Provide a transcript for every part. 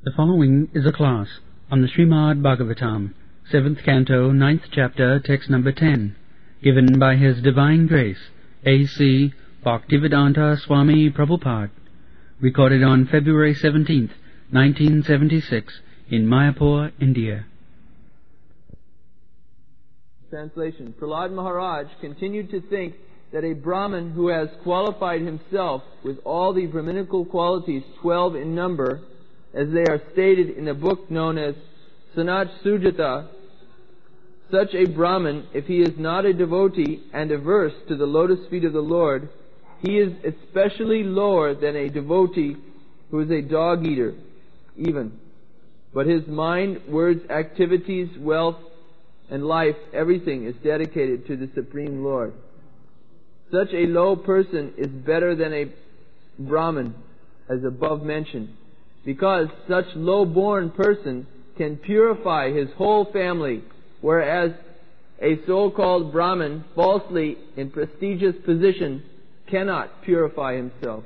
The following is a class on the Srimad Bhagavatam, 7th Canto, 9th Chapter, text number 10, given by His Divine Grace, A.C. Bhaktivedanta Swami Prabhupada, recorded on February 17th, 1976, in Mayapur, India. Translation. Prahlad Maharaj continued to think that a Brahmin who has qualified himself with all the Brahminical qualities, 12 in number, as they are stated in a book known as Sanat Sujata, such a Brahmin, if he is not a devotee and averse to the lotus feet of the Lord, he is especially lower than a devotee who is a dog-eater, even. But his mind, words, activities, wealth, and life, everything is dedicated to the Supreme Lord. Such a low person is better than a Brahmin, as above mentioned, because such low-born person can purify his whole family, whereas a so-called Brahmin, falsely in prestigious position, cannot purify himself.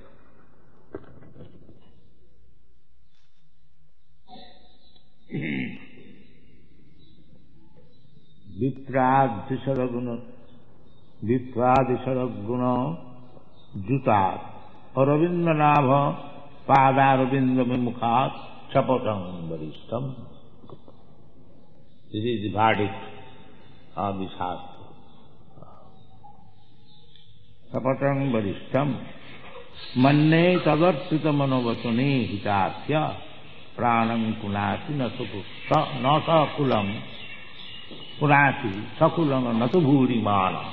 Vipradisadaguna Jutat Aravindranabha Padarabindamimukhat Chapatam Varistam. This is the verdict of the Shastra. Chapatam Varistam Manne Tadartita Manovatune Hitasya Pranam Kunati Nasa Kulam Punati Sakulam Natu Bhurimana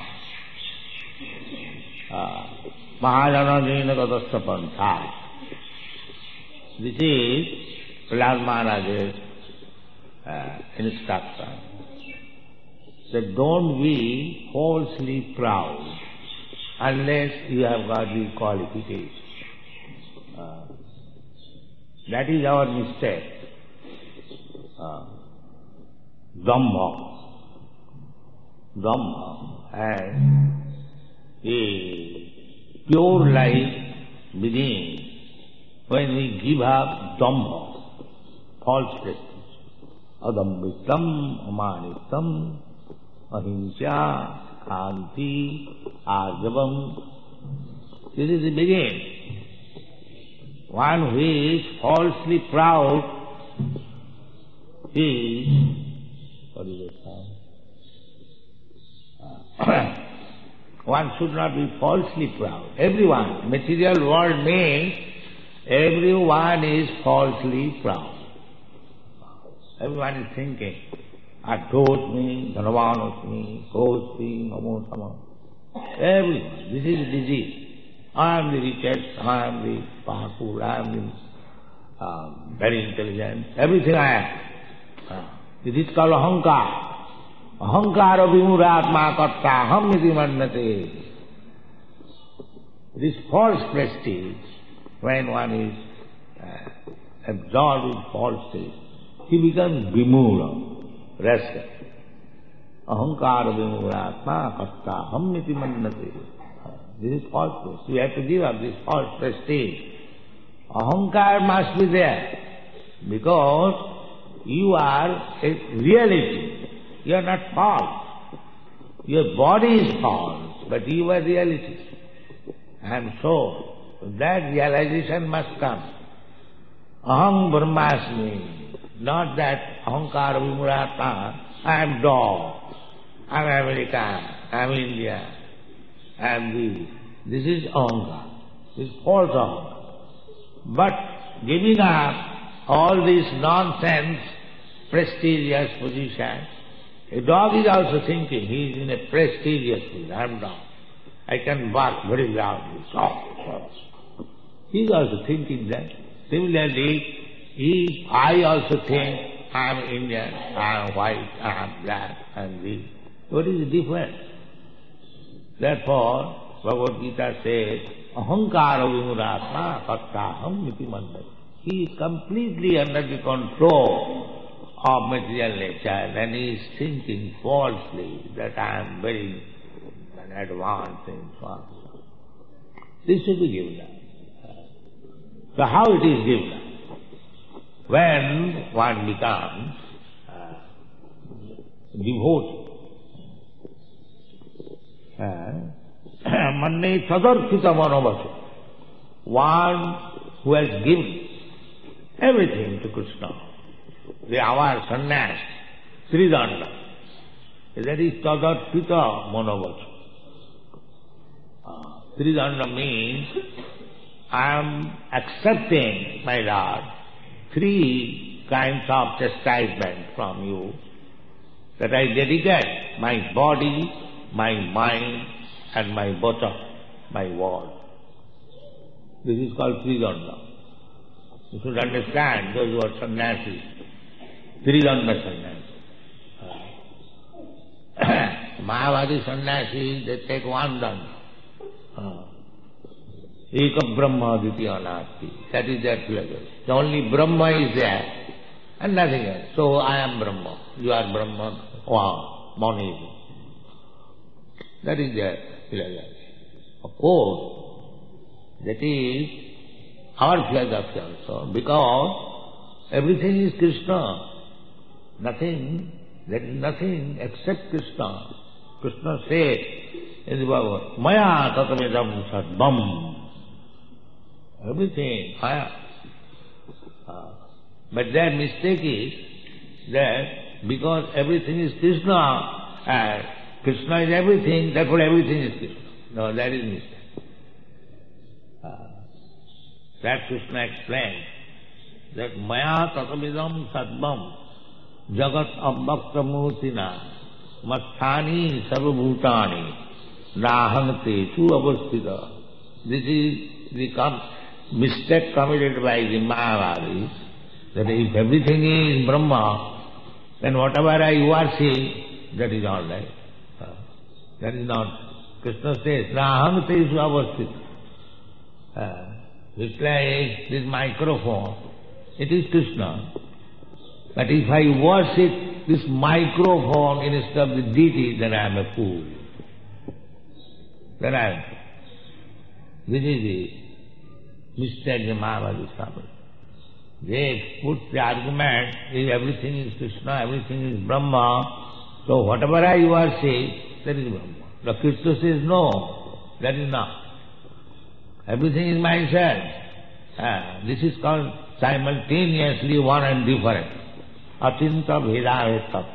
Mahajana Jena Gadasya Pantha. This is Prahlad Maharaj's instruction. That don't be falsely proud unless you have got the qualification. That is our mistake. Dhamma. And a pure life begins when we give up dhamma, false prestige. Adambitam, amanitam, ahimsa, khanti, arjavam. This is the beginning. One who is falsely proud is, what is it? One should not be falsely proud. Everyone, material world means everyone is falsely proud. Everyone is thinking, Adhosmi, Dhanavanosmi, Kosmi, Namo Sama. Everyone. This is a disease. I am the richest, I am the powerful, I am the very intelligent. Everything I am. This is called ahankar. Ahankara vimuratma katta ham iti mannate. This false prestige, when one is absorbed with false prestige, he becomes vimura, restless. Ahankara vimuratma katta ham iti mannate. This is false prestige. We have to give up this false prestige. Ahankar must be there, because you are a reality. You are not false. Your body is false, but you are reality. And so, that realization must come. Aham Brahmasmi. Not that ahankara vimuratma, I am dog, I am American, I am India, I am this. This is ahankara. This is false ahankara. But giving up all this nonsense, prestigious position, a dog is also thinking, he is in a prestigious position. I am dog. I can bark very loudly. He is also thinking that. Similarly, I also think I am Indian, I am white, I am black, I am this. What is the difference? Therefore, Bhagavad Gita says, Ahankara vimuratma kattaham iti mannate. He is completely under the control of material nature, and he is thinking falsely that I am very advanced in so on. This should be given up. So how it is given up? when one becomes devotee. Manne tadarthita manavati. One who has given everything to Krishna. Our sannyas, Tridanda. That is tadarthita manavati. Tridanda means I am accepting, my Lord, 3 kinds of chastisement from you, that I dedicate my body, my mind, and my bottom, my word. This is called Tridanda. You should understand those who are sannyasis, Tridanda sannyasis. Mayavadi sannyasis, they take 1 danda. Eka Brahma Aditya Anasti. That is their philosophy. The only Brahma is there and nothing else. So I am Brahma. You are Brahma. Wow, monism. That is their philosophy. Of course, that is our philosophy also, because everything is Krishna. Nothing, there is nothing except Krishna. Krishna said in the Bhagavad, Maya tatamidam sarvam. Everything, Maya. But their mistake is that because everything is Krishna, and Krishna is everything, therefore everything is Krishna. No, that is mistake. That Krishna explained that Maya tatamidam sarvam jagat abhakta murtina masthani sarvabhutani naham tesu avastita. This is the mistake committed by the Mayavadis, that if everything is Brahma, then whatever I worship, that is all right. That is not. Krishna says, naham tesu avastita. It's like this microphone. It is Krishna. But if I worship this microphone instead of the deity, then I am a fool. Then I am. This is the mistake the Mayavadis commit. They put the argument, if everything is Krishna, everything is Brahma, so whatever I worship, that is Brahma. The Krishna says, no, that is not. Everything is myself. This is called simultaneously one and different. Atinta bheda.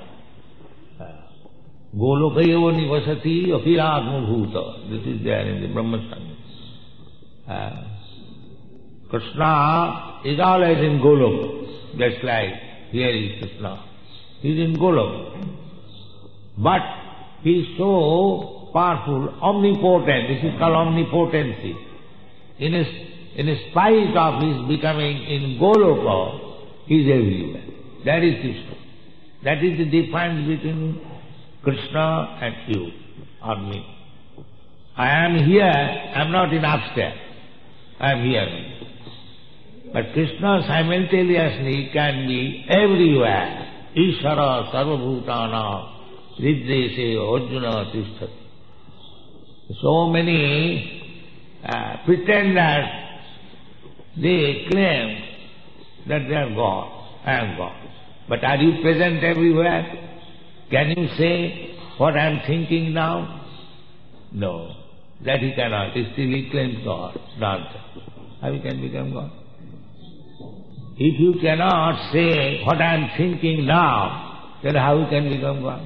Golokaya nivasati apiratma bhuta. This is there in the Brahma Sangha. Krishna is always in Golok. Just like here is Krishna. He is in Golok. But he is so powerful, omnipotent. This is called omnipotency. In spite of his becoming in Goloka, he is everywhere. That is Krishna. That is the difference between Krishna and you or me. I am here, I am not in upstairs. I am here. But Krishna simultaneously can be everywhere. Ishara sarvabhutana riddhese arjuna tisthati. So many pretenders, they claim that they are God. I am God. But are you present everywhere? Can you say what I am thinking now? No. That he cannot. Still he claims God. Not. How he can become God? If you cannot say what I am thinking now, then how you can become God?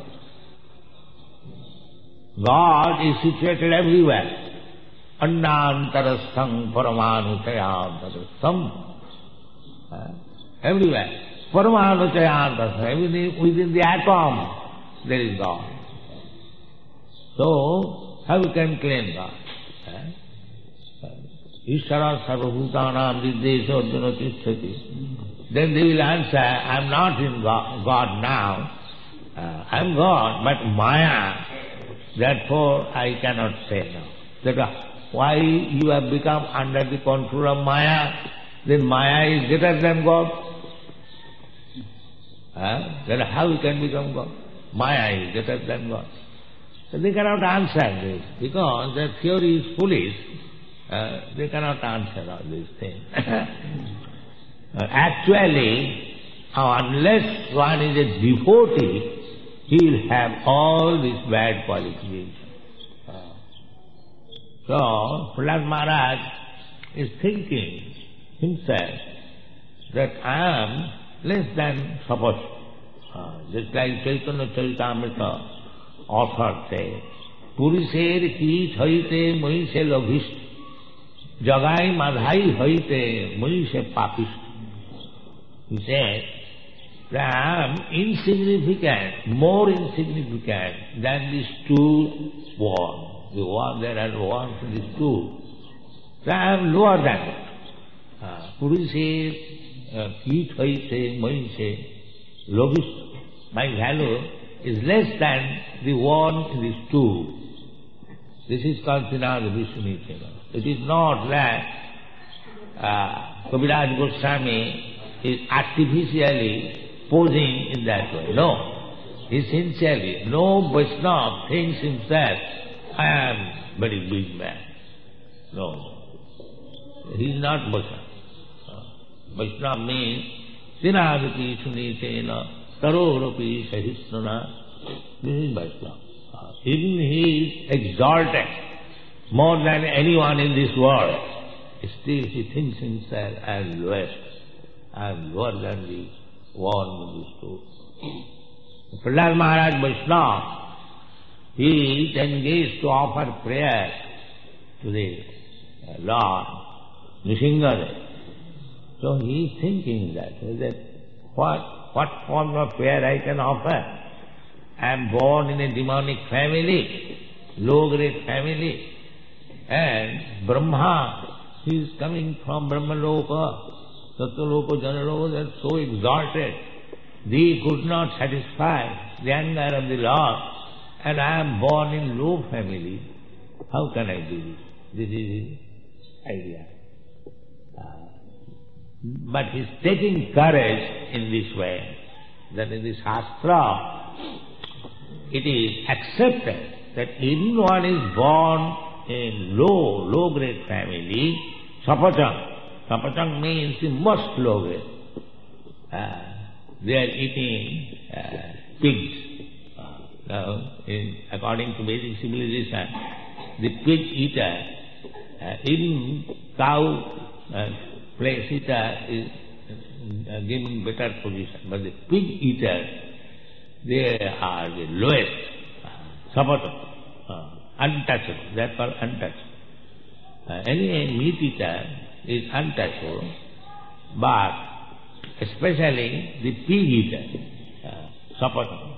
God is situated everywhere. Annantarastham paramanuchayantarastham. Everywhere. Paramanuchayantarastham. Everything within the atom, there is God. So, how you can claim God? Ishara sarvabhutanam riddhese arjuna tisthati. Then they will answer, I am not in God now. I am God, but Maya. Therefore, I cannot say now. Why you have become under the control of Maya? Then Maya is greater than God. Then how you can become God? Maya is greater than God. So they cannot answer this because their theory is foolish. They cannot answer all these things. Actually, Unless one is a devotee, he will have all these bad qualifications. So, Prahlad Maharaj is thinking himself that I am less than Sapata. Just like Chaitanya Charitamrita author says, Purisher ki haite moi se logist, jagai madhai haite moi se papist. He said that I am insignificant, more insignificant than these two worms. The worm, there are worms in these two. So I am lower than it. Purisher ki haite moi se logist. My value is less than the one in these two. This is called Srinivasa Vishnu. It is not that Kaviraj Goswami is artificially posing in that way. No. He sincerely, no Vaishnava thinks himself, I am very big man. No. He is not Vaishnava. Vaishnava means Srinivasa Sunitena Taroropi Sahisnana. This is Vaishnava. Even he is exalted more than anyone in this world. Still he thinks himself as lowest, as lower than the one in these two. Prahlad Maharaj Vaishnava, he is engaged to offer prayer to the Lord Nrsimhadev. So he is thinking that what form of prayer I can offer? I am born in a demonic family, low-grade family, and Brahma, he is coming from Brahmaloka, Satyaloka, Janaloka, they are so exalted. They could not satisfy the anger of the Lord, and I am born in low family. How can I do this? This is his idea. But he is taking courage in this way, that in the Shastra, it is accepted that even one is born in low-grade family, Sapachang. Sapachang means the most low-grade. They are eating pigs. According to Vedic civilization, the pig eater, even cow place eater is given better position. But the pig eater, they are the lowest, Sapata, untouchable. They are called untouchable. Any meat eater is untouchable, but especially the pig eater, Sapata.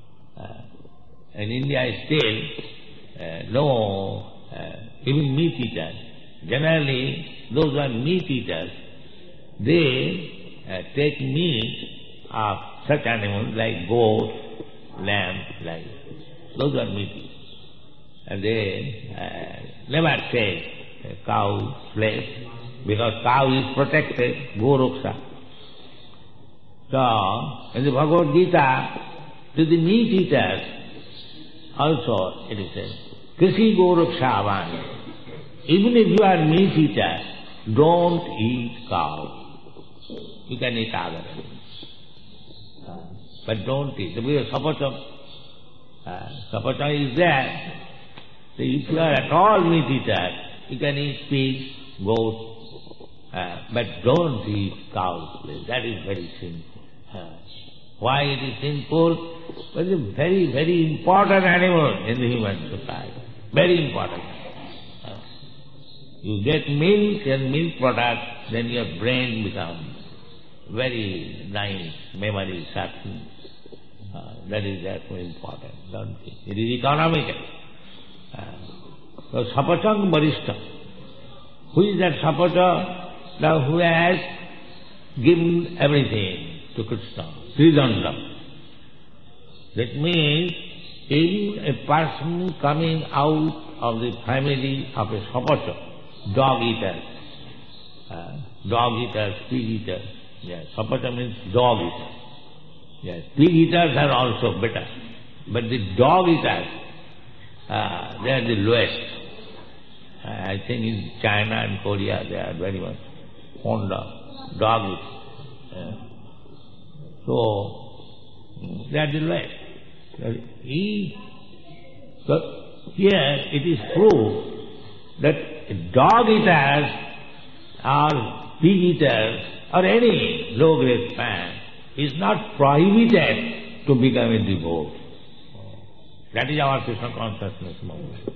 In India still, no, even meat eaters, generally those who are meat eaters, they take meat of such animals like goat, lamb, like those are meat eaters. And they never take cow flesh, because cow is protected, Goruksha. So, in the Bhagavad Gita, to the meat eaters, also it is said, Krishi Goruksha Avani. Even if you are meat eater, don't eat cow. You can eat other animals. But don't eat. Because Sapata is there. So if you are at all meat eater, you can eat pig, goat, but don't eat cow's flesh. That is very sinful. Why it is sinful? But it is a very, very important animal in the human society. Very important. You get milk and milk products, then your brain becomes very nice, memory sharpening. That is therefore important, don't you? It is economical. So Sapachang Varishta. Who is that Sapata? Now who has given everything to Krishna? Sridhanda. That means even a person coming out of the family of a Sapata, dog eaters, pig eaters. Yes, Sapata means dog eaters. Yes, pig eaters are also better. But the dog eaters, they are the lowest. I think in China and Korea they are very much fond of dog eaters. So, that is right. So here it is true that dog eaters or pig eaters or any low-grade man is not prohibited to become a devotee. That is our Krishna consciousness movement.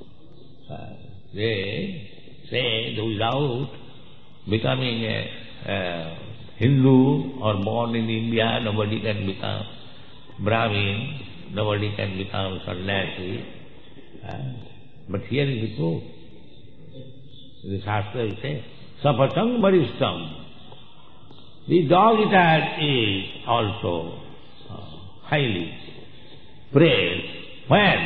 They say that without becoming a Hindu or born in India, nobody can become Brahmin, nobody can become sannyasi. But here is the truth. The Shastra will say, Sapachang Varishtam. The dog eater is also highly praised when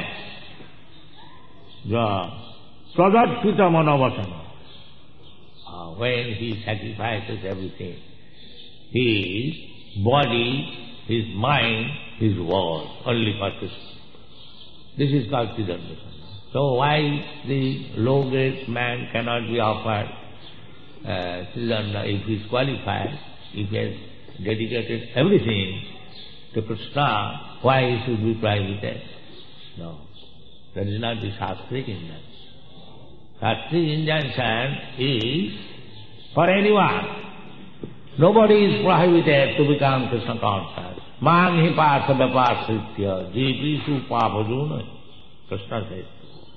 the Pradatpita Manavasana, when he sacrifices everything, his body, his mind, his word, only for Krishna. This is called Siddhanta. So why the low-grade man cannot be offered Siddhanta if he is qualified, if he has dedicated everything to Krishna, why he should be prohibited? No, that is not the Shastric injunction. Shastric injunction is for anyone. Nobody is prohibited to become Krishna conscious. Mang hi partha vyapasritya jeepishu papajuna. Krishna says.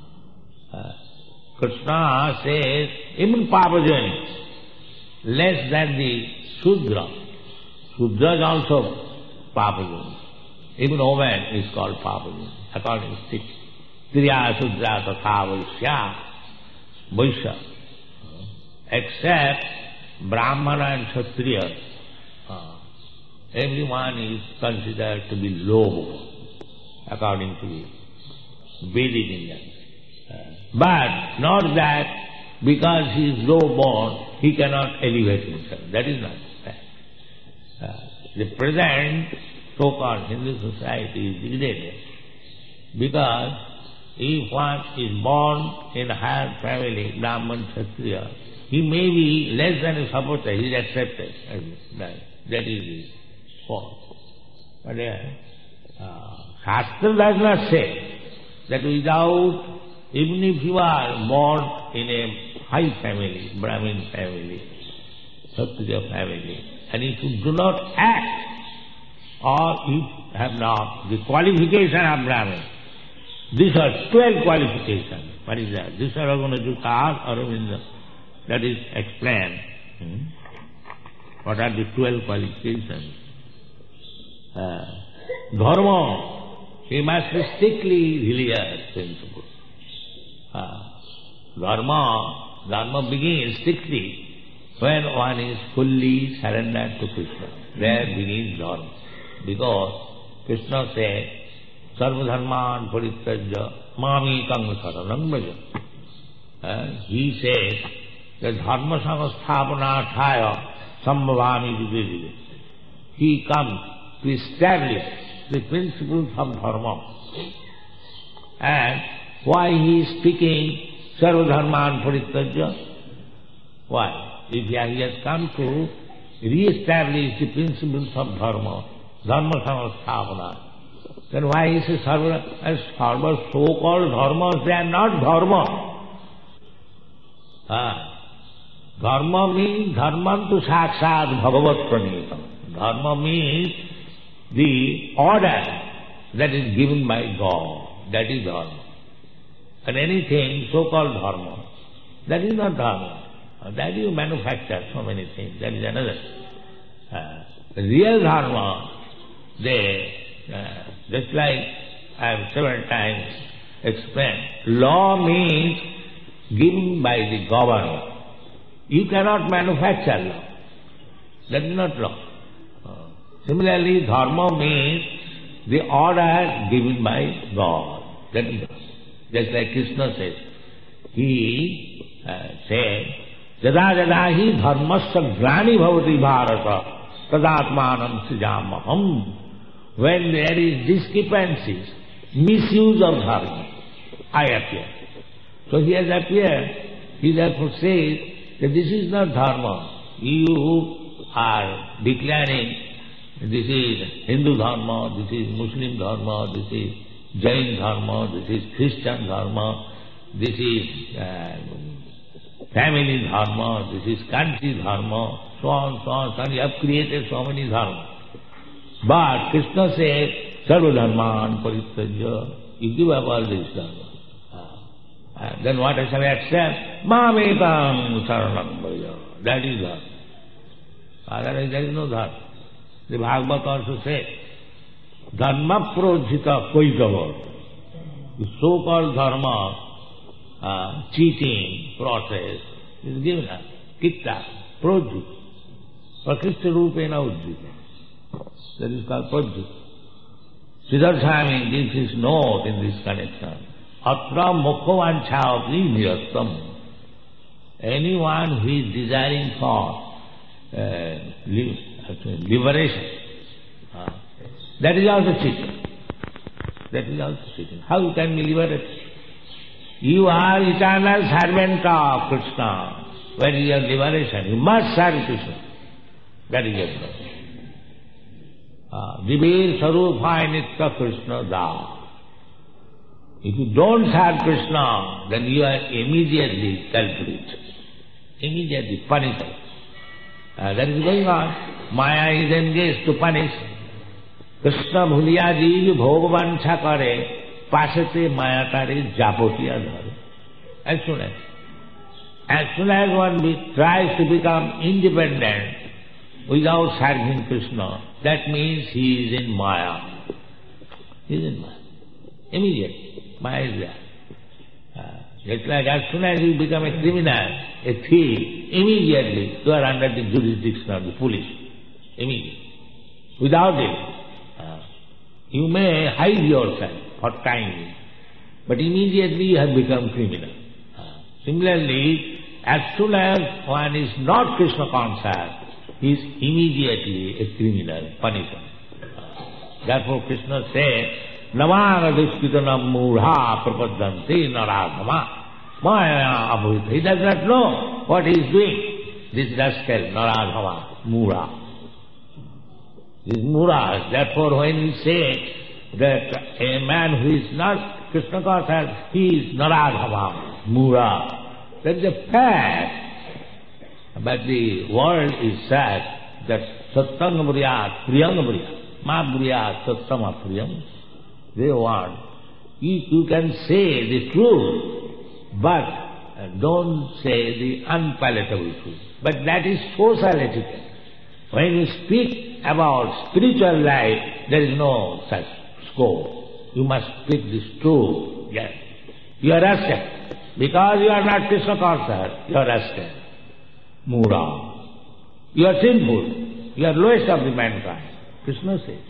Krishna says, even papajani, less than the Shudra. Shudra is also papajani. Even woman is called papajani, according to Sikh. Kriya Shudra tatha vaishya. Vaishya. Except Brahmana and Kshatriya, everyone is considered to be low, according to the Vedic injunction. But not that because he is low born, he cannot elevate himself. That is not that. The present so-called Hindu society is degraded because if one is born in a higher family, Brahman, Kshatriya, he may be less than a supporter, he is accepted. That is the fault. But Shastra does not say that without, even if you are born in a high family, Brahmin family, Kshatriya family, and if you do not act, or you have not the qualification of Brahmin, these are 12 qualifications. What is that? These are going to do Aurobindo. That is explained. What are the 12 qualifications? Dharma, he must be strictly religious principle. Dharma begins strictly when one is fully surrendered to Krishna. There begins Dharma. Because Krishna said, Sarva dharman parityajya mamekam saranam vraja. He says that dharma samasthapanarthaya sambhavami vivedi. He comes to establish the principles of dharma. And why he is speaking Sarva dharman parityajya? Why? If he has come to re-establish the principles of dharma samastapana, then why he says sarva? As sarva so-called dharmas, they are not dharma. Dharma means dharmantu sakshat bhagavat pranitam. Dharma means the order that is given by God. That is dharma. And anything so-called dharma, that is not dharma. That you manufacture so many things. That is another. Real dharma, just like I have several times explained, law means given by the governor. You cannot manufacture law. That is not law. Similarly, dharma means the order given by God. That is just like Krishna says. He said, Jada jada hi dharmasya glani bhavati bharata tadatmanam srijamaham. When there is discrepancies, misuse of dharma, I appear. So he has appeared. He therefore says that this is not dharma. You are declaring This is Hindu Dharma, this is Muslim Dharma, this is Jain Dharma, this is Christian Dharma, this is family Dharma, this is country Dharma, so on, so on, so on. You have created so many Dharma. But Krishna says, Sarva Dharman Parityajya, you give up all this Dharma. Then what I shall accept? Mamekam Saranam Bhaya. That is Dharma. Otherwise there is no Dharma. The Bhagavad also says, Dharma projita koitava. The so-called Dharma, cheating process is given us. Kitta, projita. Prakristi rupena ujjita. That is called projita. Siddhartha Swami gives his note in this connection. Atra mokhavanchhavati nirastam. Anyone who is desiring for liberation, that is also cheating. That is also cheating. How you can be liberated? You are eternal servant of Krishna. Where is your liberation? You must serve Krishna. That is your liberation. Jivir Sarupaya Nitya Krishna Da. If you don't serve Krishna, then you are immediately culprit. Immediately punishable. That is going on. Maya is engaged to punish. Krishna bhuliya jeev bhogvancha kare, pasate maya tare japotiya dhare. As soon as one tries to become independent without serving Krishna, that means he is in Maya. He is in Maya. Immediately. Maya is there. Just like as soon as you become a criminal, a thief, immediately you are under the jurisdiction of the police. Immediately. Without it, you may hide yourself for time, but immediately you have become criminal. Similarly, as soon as one is not Krishna conscious, he is immediately a criminal, punishable. Therefore Krishna says, Namana Dushkitanam Murha Prapadanti Naradhama Maya Abhita. He does not know what he is doing. This rascal, Naradhama, Mura. This is Mura. Therefore when we say that a man who is not Krishna conscious, he is Naradhama, Mura. That is a fact. But the world is sad that Sattanga Muriyat, Priyanga Muriyat, Ma Muriyat, Sattama Priyam. They want, you can say the truth, but don't say the unpalatable truth. But that is social etiquette. When you speak about spiritual life, there is no such scope. You must speak this truth. Yes. You are rascal. Because you are not Krishna conscious, you are rascal. Mura. You are sinful. You are lowest of the mankind. Krishna says.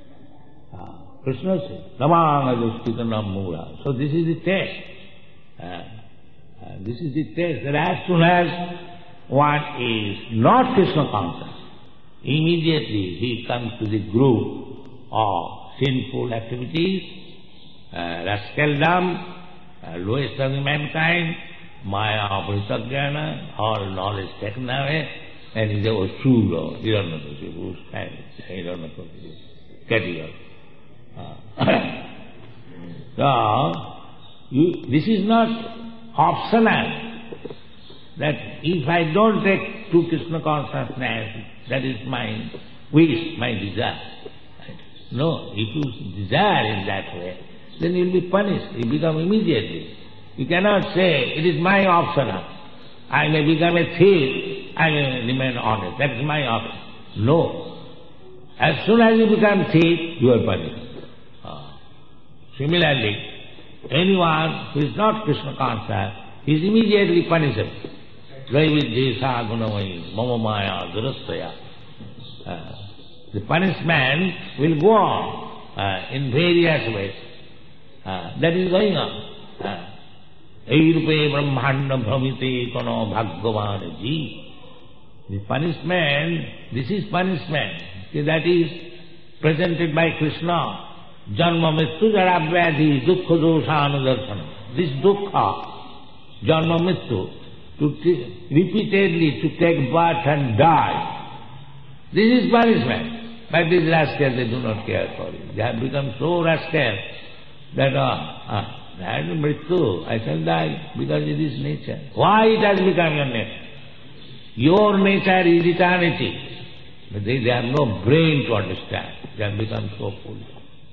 Krishna says, Namanga Dushkitanam Mura. So this is the test. This is the test that as soon as one is not Krishna conscious, immediately he comes to the group of sinful activities, rascaldom, lowest of the mankind, Maya Aprisajnana, all knowledge taken away, and he is a Asura, Hiranyakashipu, category. So, this is not optional, that if I don't take to Krishna consciousness, that is my wish, my desire. No, if you desire in that way, then you will be punished. You become immediately. You cannot say, it is my optional. I may become a thief, I may remain honest. That is my option. No. As soon as you become thief, you are punished. Similarly, anyone who is not Krishna conscious, he is immediately punishable. Dvaividdhesa gunamai mama maya durastaya. The punishment will go on in various ways. That is going on. Eirupe brahmanda brahmite kono bhagavan ji. The punishment, this is punishment. That is presented by Krishna. Janma mittu jara vyadhi dukkha doshanudarsana. This dukkha, janma mittu, repeatedly to take birth and die. This is punishment. But these rascals, they do not care for it. They have become so rascal that, that is mrityu, I shall die because it is nature. Why it has become your nature? Your nature is eternity. But they have no brain to understand. They have become so foolish.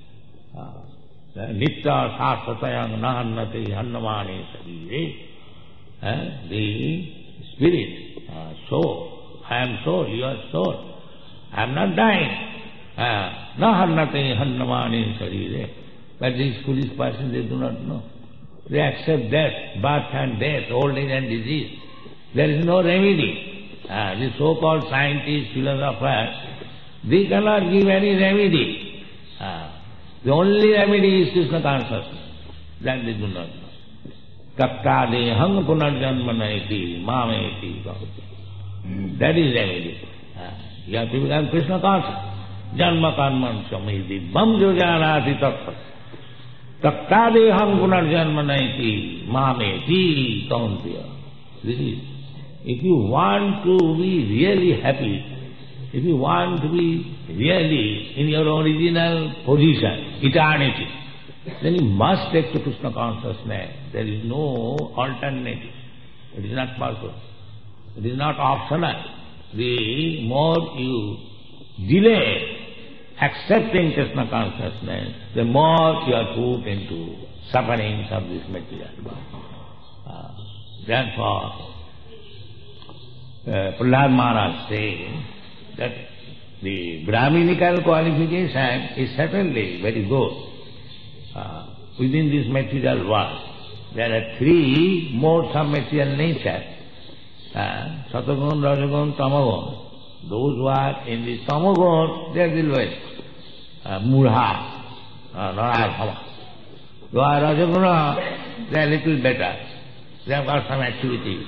Nitya sasthatayang nahannate hannamane sarire. The spirit, soul. I am soul, you are soul. I am not dying. Nahannate hannamane sarire. But these foolish persons, they do not know. They accept death, birth and death, old age and disease. There is no remedy. The so-called scientists, philosophers, they cannot give any remedy. The only remedy is Krishna consciousness. That they do not know. Kapta dehang punarjanmanaiti mameti bhavati. That is remedy. You have to become Krishna conscious. Janma karman samiti bam yojanati tattva. Kapta dehang punarjanmanaiti mameti kauntiya. This is. If you want to be really happy, if you want to be really in your original position, eternity, then you must take to Krishna consciousness. There is no alternative. It is not possible. It is not optional. The more you delay accepting Krishna consciousness, the more you are put into sufferings of this material body. Therefore, Prahlad Maharaj says that the Brahminical qualification is certainly very good. Within this material world, there are three modes of material nature. Satagun, Rajagun, Tamagun. Those who are in the Tamagun, they are the lowest. Murha, Narayana. Those who are Rajaguna, they are a little better. They have got some activity.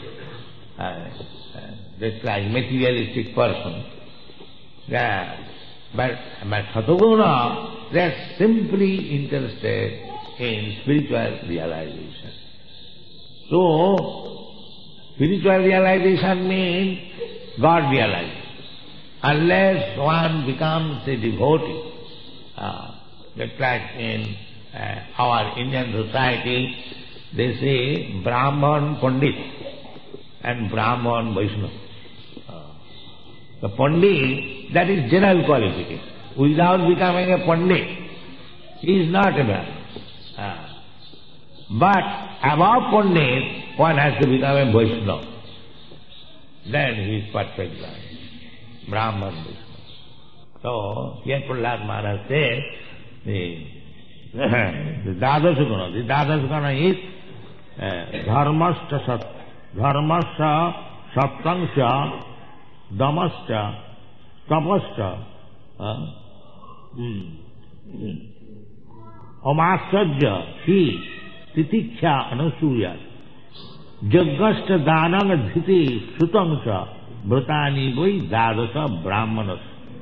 Just like materialistic person. But Satoguna, they are simply interested in spiritual realization. So, spiritual realization means God realization. Unless one becomes a devotee, just like in our Indian society, they say Brahman Pandit and Brahman Vaishnava. The Pandit, that is general qualification. Without becoming a Pandit, he is not a Brahman. But above Pandit, one has to become a Vaishnava. Then he is perfect Brahman Vaishnava. So, here Prahlad Maharaj says, the Dadasaguna is Dharmasya Satyangsya Damasya Tapasya Amasajya Hi Titiksha Anasuya Jagashta Danang Dhiti Sutangsya Bhratani Vai Dadasa Brahmanas.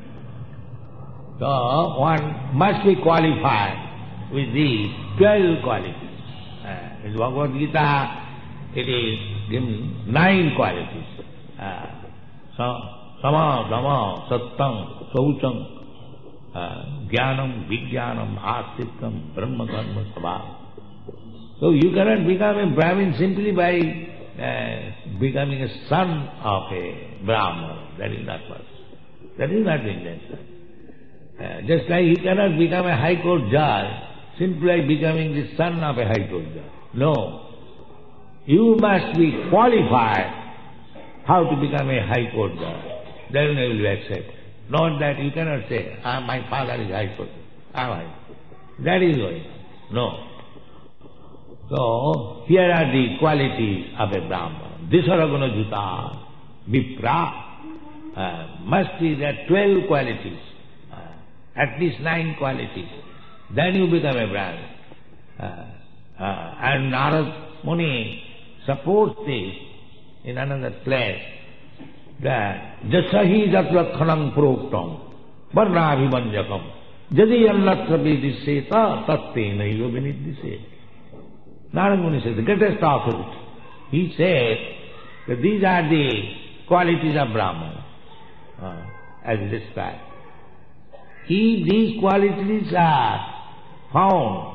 So one must be qualified with these 12 qualities. In Bhagavad Gita it is given 9 qualities. Sama, Dhamma, Sattam, Saucham, Jnanam, Vijnanam, Astikam, Brahma Karma, Sabha. So you cannot become a Brahmin simply by becoming a son of a Brahman. That is not possible. That is not the intention. Just like he cannot become a high court judge simply by becoming the son of a high court judge. No. You must be qualified how to become a high court judge. Then you will be accepted. Not that you cannot say, my father is high court judge. That is going on. No. So, here are the qualities of a Brahman. Disaraguna Juta, Vipra, must be there 12 qualities, at least 9 qualities. Then you become a Brahman. And Narad Muni supports this in another place, that Jasahi Jatlakhanam Proktam, Varnabhimanjakam, Jadi Annatra Vidiseta, Tattena Yovinidiseta. Narad Muni says, the greatest authority. He said that these are the qualities of Brahman, as described. If these qualities are found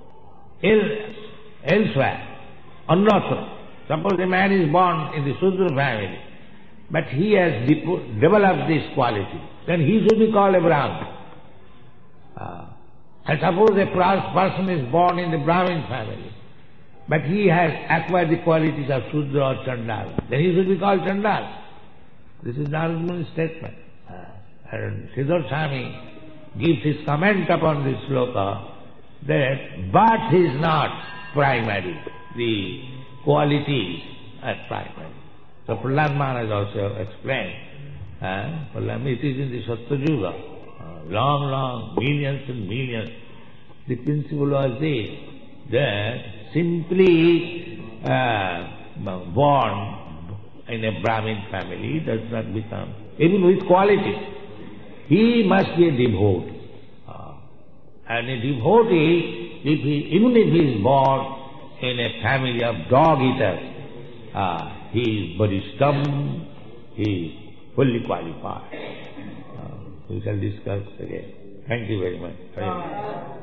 elsewhere, annatra, suppose a man is born in the Sudra family, but he has developed this quality, then he should be called a Brahmin. And suppose a person is born in the Brahmin family, but he has acquired the qualities of Sudra or Chandala, then he should be called Chandala. This is Narada Muni's statement. And Sridhar Swami gives his comment upon this sloka that birth is not primary, the qualities are primary. So Prahlad Maharaj also explained, it is in the Satyayuga, long, millions and millions. The principle was this, that simply born in a Brahmin family does not become, even with quality, he must be a devotee. And a devotee, even if he is born in a family of dog eaters, he is bodhisattam, he is fully qualified. We shall discuss again. Thank you very much.